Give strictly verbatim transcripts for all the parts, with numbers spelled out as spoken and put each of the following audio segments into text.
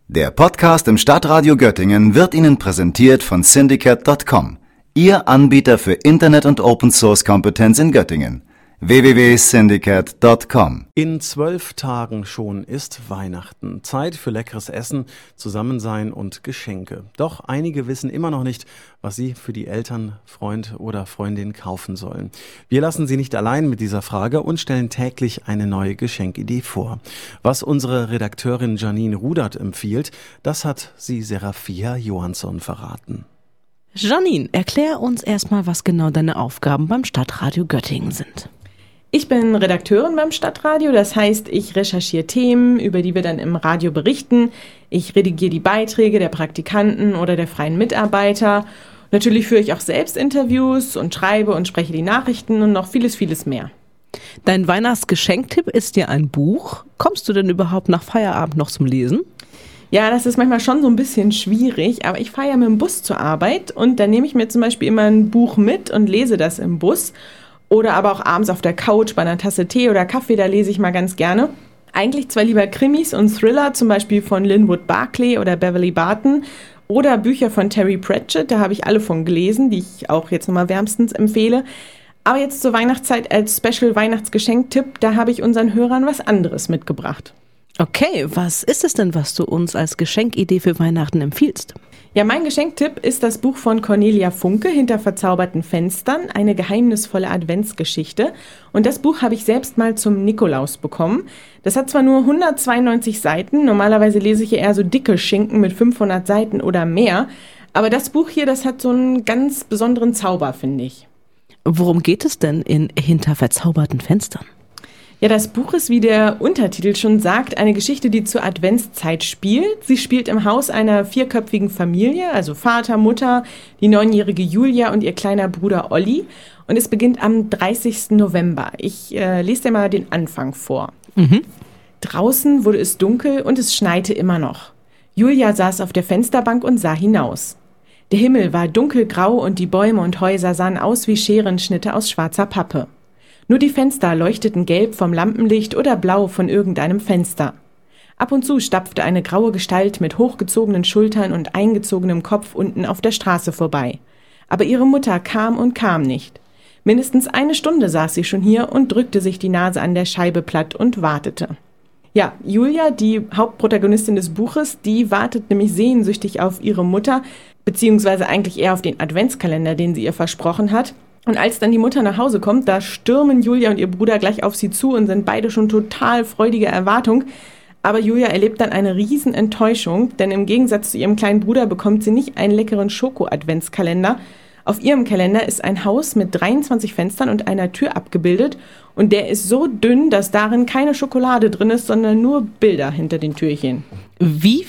Der Podcast im Stadtradio Göttingen wird Ihnen präsentiert von Syndicate Punkt com, Ihr Anbieter für Internet- und Open-Source-Kompetenz in Göttingen. w w w punkt syndicate punkt com. In zwölf Tagen schon ist Weihnachten. Zeit für leckeres Essen, Zusammensein und Geschenke. Doch einige wissen immer noch nicht, was sie für die Eltern, Freund oder Freundin kaufen sollen. Wir lassen sie nicht allein mit dieser Frage und stellen täglich eine neue Geschenkidee vor. Was unsere Redakteurin Janine Rudert empfiehlt, das hat sie Seraphia Johansson verraten. Janine, erklär uns erstmal, was genau deine Aufgaben beim Stadtradio Göttingen sind. Ich bin Redakteurin beim Stadtradio, das heißt, ich recherchiere Themen, über die wir dann im Radio berichten. Ich redigiere die Beiträge der Praktikanten oder der freien Mitarbeiter. Natürlich führe ich auch selbst Interviews und schreibe und spreche die Nachrichten und noch vieles, vieles mehr. Dein Weihnachtsgeschenktipp ist ja ein Buch. Kommst du denn überhaupt nach Feierabend noch zum Lesen? Ja, das ist manchmal schon so ein bisschen schwierig, aber ich fahre ja mit dem Bus zur Arbeit und dann nehme ich mir zum Beispiel immer ein Buch mit und lese das im Bus. Oder aber auch abends auf der Couch bei einer Tasse Tee oder Kaffee, da lese ich mal ganz gerne. Eigentlich zwar lieber Krimis und Thriller, zum Beispiel von Linwood Barclay oder Beverly Barton. Oder Bücher von Terry Pratchett, da habe ich alle von gelesen, die ich auch jetzt nochmal wärmstens empfehle. Aber jetzt zur Weihnachtszeit als Special-Weihnachtsgeschenktipp, da habe ich unseren Hörern was anderes mitgebracht. Okay, was ist es denn, was du uns als Geschenkidee für Weihnachten empfiehlst? Ja, mein Geschenktipp ist das Buch von Cornelia Funke, Hinter verzauberten Fenstern, eine geheimnisvolle Adventsgeschichte. Und das Buch habe ich selbst mal zum Nikolaus bekommen. Das hat zwar nur hundertzweiundneunzig Seiten, normalerweise lese ich ja eher so dicke Schinken mit fünfhundert Seiten oder mehr. Aber das Buch hier, das hat so einen ganz besonderen Zauber, finde ich. Worum geht es denn in Hinter verzauberten Fenstern? Ja, das Buch ist, wie der Untertitel schon sagt, eine Geschichte, die zur Adventszeit spielt. Sie spielt im Haus einer vierköpfigen Familie, also Vater, Mutter, die neunjährige Julia und ihr kleiner Bruder Olli. Und es beginnt am dreißigsten November. Ich äh, lese dir mal den Anfang vor. Mhm. Draußen wurde es dunkel und es schneite immer noch. Julia saß auf der Fensterbank und sah hinaus. Der Himmel war dunkelgrau und die Bäume und Häuser sahen aus wie Scherenschnitte aus schwarzer Pappe. Nur die Fenster leuchteten gelb vom Lampenlicht oder blau von irgendeinem Fenster. Ab und zu stapfte eine graue Gestalt mit hochgezogenen Schultern und eingezogenem Kopf unten auf der Straße vorbei. Aber ihre Mutter kam und kam nicht. Mindestens eine Stunde saß sie schon hier und drückte sich die Nase an der Scheibe platt und wartete. Ja, Julia, die Hauptprotagonistin des Buches, die wartet nämlich sehnsüchtig auf ihre Mutter, beziehungsweise eigentlich eher auf den Adventskalender, den sie ihr versprochen hat. Und als dann die Mutter nach Hause kommt, da stürmen Julia und ihr Bruder gleich auf sie zu und sind beide schon total freudiger Erwartung. Aber Julia erlebt dann eine riesen Enttäuschung, denn im Gegensatz zu ihrem kleinen Bruder bekommt sie nicht einen leckeren Schoko-Adventskalender. Auf ihrem Kalender ist ein Haus mit dreiundzwanzig Fenstern und einer Tür abgebildet und der ist so dünn, dass darin keine Schokolade drin ist, sondern nur Bilder hinter den Türchen. Wie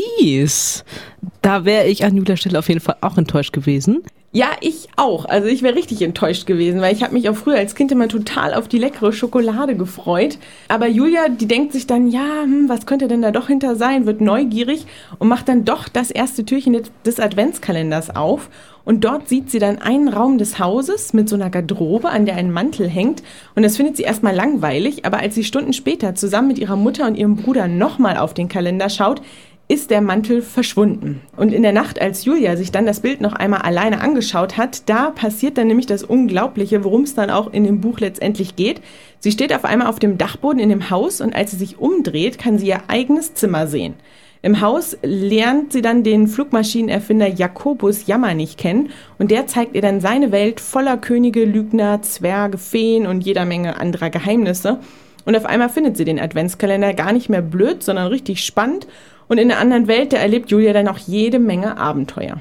fies! Da wäre ich an Julias Stelle auf jeden Fall auch enttäuscht gewesen. Ja, ich auch. Also ich wäre richtig enttäuscht gewesen, weil ich habe mich auch früher als Kind immer total auf die leckere Schokolade gefreut. Aber Julia, die denkt sich dann, ja, hm, was könnte denn da doch hinter sein, wird neugierig und macht dann doch das erste Türchen des Adventskalenders auf. Und dort sieht sie dann einen Raum des Hauses mit so einer Garderobe, an der ein Mantel hängt. Und das findet sie erstmal langweilig, aber als sie Stunden später zusammen mit ihrer Mutter und ihrem Bruder nochmal auf den Kalender schaut, ist der Mantel verschwunden. Und in der Nacht, als Julia sich dann das Bild noch einmal alleine angeschaut hat, da passiert dann nämlich das Unglaubliche, worum es dann auch in dem Buch letztendlich geht. Sie steht auf einmal auf dem Dachboden in dem Haus und als sie sich umdreht, kann sie ihr eigenes Zimmer sehen. Im Haus lernt sie dann den Flugmaschinenerfinder Jakobus Jammernich kennen und der zeigt ihr dann seine Welt voller Könige, Lügner, Zwerge, Feen und jeder Menge anderer Geheimnisse. Und auf einmal findet sie den Adventskalender gar nicht mehr blöd, sondern richtig spannend. Und in der anderen Welt, da erlebt Julia dann auch jede Menge Abenteuer.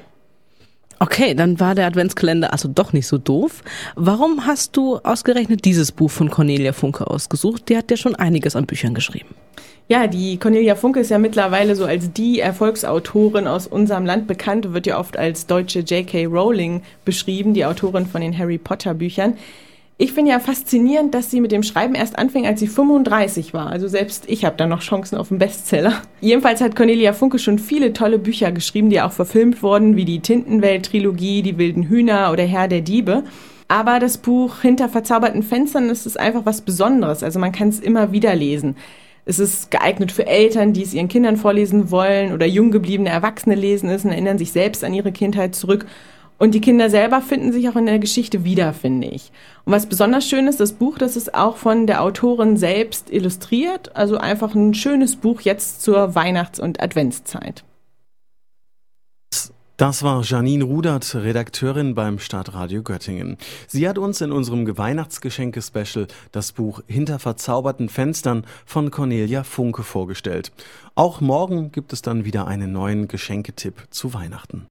Okay, dann war der Adventskalender also doch nicht so doof. Warum hast du ausgerechnet dieses Buch von Cornelia Funke ausgesucht? Die hat ja schon einiges an Büchern geschrieben. Ja, die Cornelia Funke ist ja mittlerweile so als die Erfolgsautorin aus unserem Land bekannt, wird ja oft als deutsche J K Rowling beschrieben, die Autorin von den Harry Potter Büchern. Ich finde ja faszinierend, dass sie mit dem Schreiben erst anfing, als sie fünfunddreißig war. Also selbst ich habe da noch Chancen auf einen Bestseller. Jedenfalls hat Cornelia Funke schon viele tolle Bücher geschrieben, die auch verfilmt wurden, wie die Tintenwelt-Trilogie, Die wilden Hühner oder Herr der Diebe. Aber das Buch Hinter verzauberten Fenstern, das ist einfach was Besonderes. Also man kann es immer wieder lesen. Es ist geeignet für Eltern, die es ihren Kindern vorlesen wollen oder jung gebliebene Erwachsene lesen es und erinnern sich selbst an ihre Kindheit zurück. Und die Kinder selber finden sich auch in der Geschichte wieder, finde ich. Und was besonders schön ist, das Buch, das ist auch von der Autorin selbst illustriert. Also einfach ein schönes Buch jetzt zur Weihnachts- und Adventszeit. Das war Janine Rudert, Redakteurin beim Stadtradio Göttingen. Sie hat uns in unserem Weihnachtsgeschenke-Special das Buch Hinter verzauberten Fenstern von Cornelia Funke vorgestellt. Auch morgen gibt es dann wieder einen neuen Geschenketipp zu Weihnachten.